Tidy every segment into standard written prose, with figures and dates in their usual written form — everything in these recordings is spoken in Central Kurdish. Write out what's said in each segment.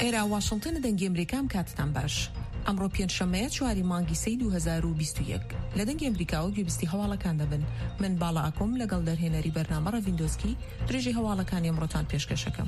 ئێرە واشنگتن دەنگی ئەمریکام کاتتان باش. ئەمڕۆ پێنجشەممەیە 4 مانگی سەی 2021 لە دەنگی ئەمریکا و گوێبیستی هەواڵەکان دەبن. من باڵا ئاکۆم لەگەڵ دەرهێنەری بەرنامە ڕەڤیندۆسکی درێژی هەواڵەکانی ئەمڕۆتان پێشکەشەکەم.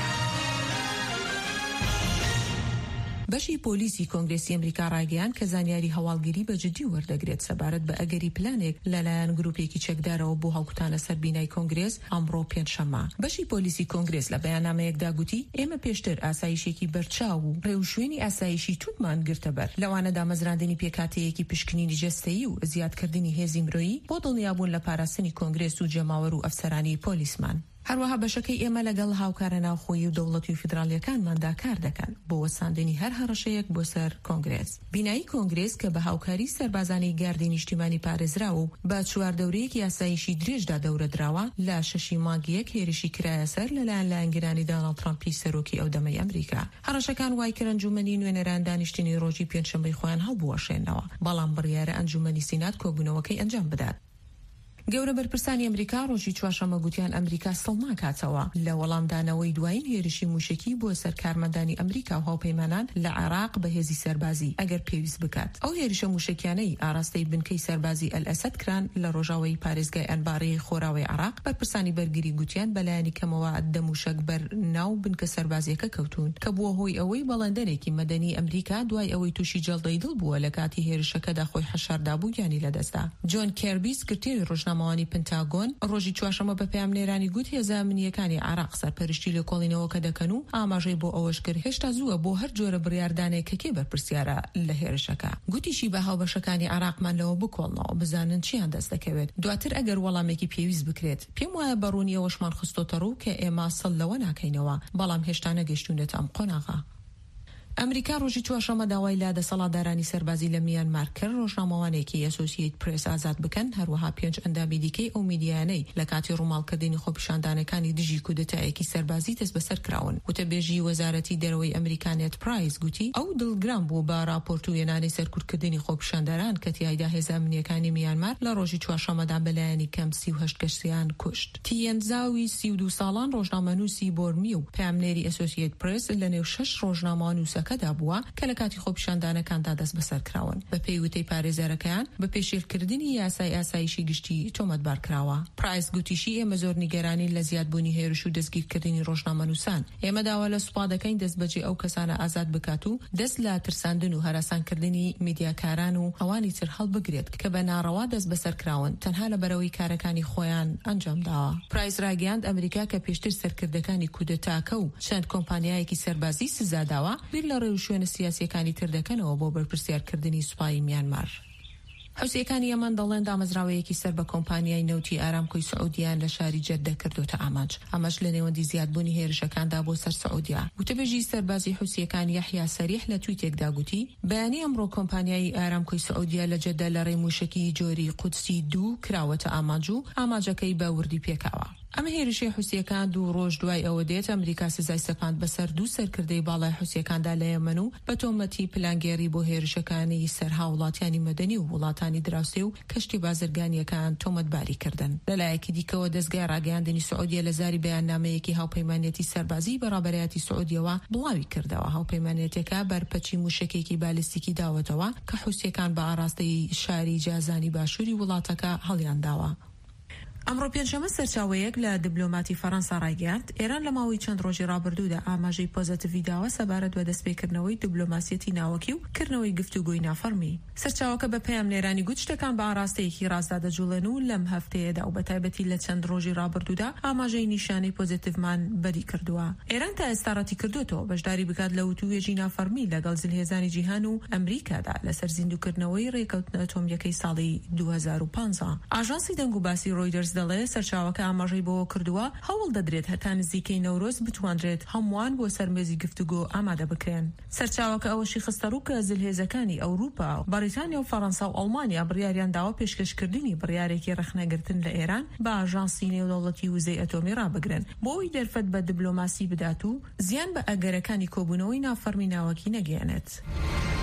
بەشی پۆلیسی کۆنگرێسی ئەمریکا ڕاگەیان کە زانیاری هەواڵگیری بە جددی وەردەگرێت سەبارەت بە ئەگەری پلانێک لەلایەن گروپێکی چەکدارەوە بۆ هەڵکوتانە سەر بینای کۆنگرێس ئەمڕۆ پێنجشەممە. بەشی پۆلیسی کۆنگرێس لە بەیاننامەیەکدا گوتی ئێمە پێشتر ئاسایشێکی بەرچاو و ڕێوشوێنی ئاسایشی تووتمان گرتە بەر، لەوانەدا مەزراندنی پێکاتەیەکی پشکنینی جەستەیی و زیادکردنی هێزی مرۆیی بۆ دڵنیابوون لە پاراستنی کۆنگرێس و جەماوەر و ئەفسەرانی پۆلیسمان. هەروەها بەشەکەی ئێمە لەگەڵ هاوکارە ناوخۆیی و دەوڵەتی و فیدراڵیەکانماندا کار دەکەن بۆ وەساندنی هەر هەڕەشەیەک بۆ سەر کۆنگرێس. بینایی کۆنگرێس کە بە هاوکاری سەربازانی گاردی نیشتیمانی پارێزراوە و بە چواردەورەیەکی یاسایشی درێژدا دەورە دراوە لە 6 مانگیەک هێرشی کرایە سەر لەلایەن لایەنگرانی دۆناڵد ترامپی سەرۆکی ئەو دەمەی ئەمریکا. هەڕەشەکان وای کرد ئەنجومەنی نوێنەران دانیشتنی ڕۆژی پێنجشەممەی خۆیان هەڵبوەشێنەوە، بەڵام بڕیارە ئەنجومەنی سینات کۆبوونەوەکەی ئەنجام بدات. گەورە بەرپرسانی ئەمریکا ڕۆژی چوارشەممە گوتیان ئەمریکا سڵ ناکاتەوە لە وەڵامدانەوەی دوایین هێرشی موشکی بۆ سەر کارمەندانی ئەمریکا و هاوپەیمانان لە عێراق بە هێزی سەربازی ئەگەر پێویست بکات. ئەو هێرشە موشکیانەی ئاراستەی بنکەی سەربازی ئەلئەسەد کران لە ڕۆژاوی پارێزگای ئەنبارەی خۆراوی عێراق. بەرپرسانی بەرگری گوتیان بەلایەنی کەمەوە دەموشک بەر ناو بنکە سەربازیەکە کەوتون کە بووە هۆی ئەوەی بەڵێندەرێکی مەدەنی ئەمریکا دوای ئەوەی تووشی جەڵدەی دڵ بووە لە کاتی هێرشەکەدا خۆی حەشاردا بوو یانی لەدەستا. جۆن کێربی سکرتێری ڕۆژنامەوانی پنتاگۆن ڕۆژی چوارشەممە بە پەیامنێرانی گوت هێزە ئەمنیەکانی عێراق سەرپەرشتی لە کۆڵینەوەکە دەکەن و ئاماژەی بۆ ئەوەش کرد هێشتا زووە بۆ هەر جۆرە بڕیاردانێک کە کێ بەرپرسیارە لە هێرشەکە. گوتیشی بە هاوبەشەکانی عێراقمان لەوە بکۆڵنەوە بزانن چیان دەست دەکەوێت، دواتر ئەگەر وەڵامێکی پێویست بکرێت. پێم وایە بەڕوونیەوەشمان خستۆتە ڕوو کە ئێمە سەڵ لەوە ناکەینەوە، بەڵام هێشتا نەگەیشتوونێت ئەم قۆناغا. ئەمریکا ڕۆژی چوارشەممە داوای لا دەسەڵاتدارانی سەربازی لە میانمار کرد ڕۆژنامەوانێکی ئەسۆسییت پرێس ئازاد بکەن، هەروەها 5 ئەندامی دیکەی ئەو میدیانەی لە کاتی ڕووماڵکردنی خۆپیشاندانەکانی دژی کودەتایەکی سەربازی دەست بەسەر کراون. وتەبێژی وەزارەتی دەرەوەی ئەمریکا نێت پرایس گوتی ئەو دڵگران بوو بە راپۆرت و وێنانەی سەرکوتکردنی خۆپیشانداران کە تیایدا هێزە ئەمنیەکانی میانمار لە ڕۆژی چوارشەممەدا بەلایەنی کەم 38 کەسیان کوشت. تیەنزاوی 32 ساڵان ڕۆژنامەنووسی بۆرمی و پامنێری ئەسۆسییت پرێس لە نێو 6 ڕۆژنامەنووسەکەدا بووە کە لە کاتی خۆپیشاندانەکاندا دەست بەسەر کراون. بە پێی وتەی پارێزەرەکەیان بە پێشێلکردنی یاسای ئاسایشی گشتی تۆمەتبار کراوە. پرایس گوتیشی ئێمە زۆر نیگەرانی لە زیادبوونی هێرش و دەستگیرکردنی ڕۆژنامەنووسان. ئێمە داوا لە سوپا دەکەین دەست بەجێ ئەو کەسانە ئازاد بکات و دەست لە ترساندن و هەراسانکردنی میدیاکاران و ئەوانی تر هەڵبگرێت کە بە ناڕەوا دەست بەسەر کراون تەنها لە بەرەوەی کارەکانی خۆیان ئەنجام داوە. پرایس ڕاگەیاند ئەمریکا کە پێشتر سەرکردەکانی کودەتاکە و چەند کۆمپانیایەکی سەربازی سزاداوە بیر لە ڕێوشوێنە سیاسیەکانی تر دەکەنەوە بۆ بەرپرسیارکردنی سوپای میانمار. حوسیەکانی ئەمان دەڵێن دامەزراوەیەکی سەر بە کۆمپانیای نەوتی ئارامکۆی سعودیان لە شاری جەددە کردوتە ئامانج. ئەمەش لە نێوەندی زیادبوونی هێرشەکاندا بۆ سەر سعودیا. وتەبێژی سەربازی حوسیەکان یەحیا سەریح لە تویتێکدا گوتی بەیانی ئەمڕۆ کۆمپانیای ئارامکۆی سعودیا لە جەددە لە ڕێموشکی جۆری قودسی 2 کراوەتە ئامانج و ئاماجەکەی بە وردی پێکاوە. ئەمە هێرشی حوسیەکان 2 ڕۆژ دوای ئەوە دێت ئەمریکا سزای سەپاند بەسەر 2 سەرکردەی باڵای حوسیەکاندا لە یەمەن و بە تۆمەتی پلانگێری بۆ هێرشەکانی سەرها وڵاتیانی مەدەنی و وڵاتانی دراوسێ و کەشتی بازرگانیەکان تۆمەتباری کردن. لەلایەکی دیکەوە دەستگای ڕاگەیاندنی سعودیە لە زاری بەیاننامەیەکی هاوپەیمانێتی سەربازی بەڕابەرایەتی سعودیەوە بڵاوی کردەوە. هاوپەیمانێتەکە بەرپەچی موشکێکی بالستیکی داوەتەوە کە حوسیەکان بە ئاراستەی شاری جازانی باشووری وڵاتەکە هەڵیانداوە. ئەمڕۆ پێنجشەممە سەرچاوەیەک لە دیبلۆماتی فەڕەنسا ڕایگەیاند ئێران لە ماوەی چەند ڕۆژی ڕابردوودا ئاماژەی پۆزتیڤی داوە سەبارەت بە دەستپێکردنەوەی دیبلۆماسیەتی ناوەکی و کردنەوەی گفتوگۆی نافەرمی. سەرچاوەکە بە پەیامنێرانی گوت شتەکان بە ئاراستەیەکی ڕازدا دەجوڵێن و لەم هەفتەیەدا و بەتایبەتی لە چەند ڕۆژی ڕابردوودا ئاماژەی نیشانەی پۆزتیڤمان بەری کردووە. ئێران تا ئێستا ڕەتی کردوتەوە بەشداری بکات لە وتووێژی نافەرمی لەگەڵ جلهێزانی جیهان و ئەمریکادا لەسەر زیندووکردنەوەی ڕێکەوتنە ئەتۆمیەکەی ساڵی 2015. ئاژانسی دەنگ و باسی ڕۆیدەرز دەڵێ سەرچاوەکە ئاماژەی بۆ کردووە هەوڵ دەدرێت هەتا نزیکەی نەورۆز بتوانرێت هەمووان بۆ سەرمێزی گفتوگۆ ئامادە بکرێن. سەرچاوەکە ئەوەشی خستە ڕوو کە زلهێزەکانی ئەوروپا، بەریتانیا و فەڕەنسا و ئەڵمانیا بڕیاریان داوە پێشکەشکردنی بڕیارێکی ڕەخنەگرتن لە ئێران بە ئاژانسی نێودەوڵەتی وزەی ئەتۆمی ڕابگرن بۆ ئەوی دەرفەت بە دیبلۆماسی بدات و زیان بە ئەگەرەکانی کۆبوونەوەی نافەرمی ناوەکی نەگەیەنێت.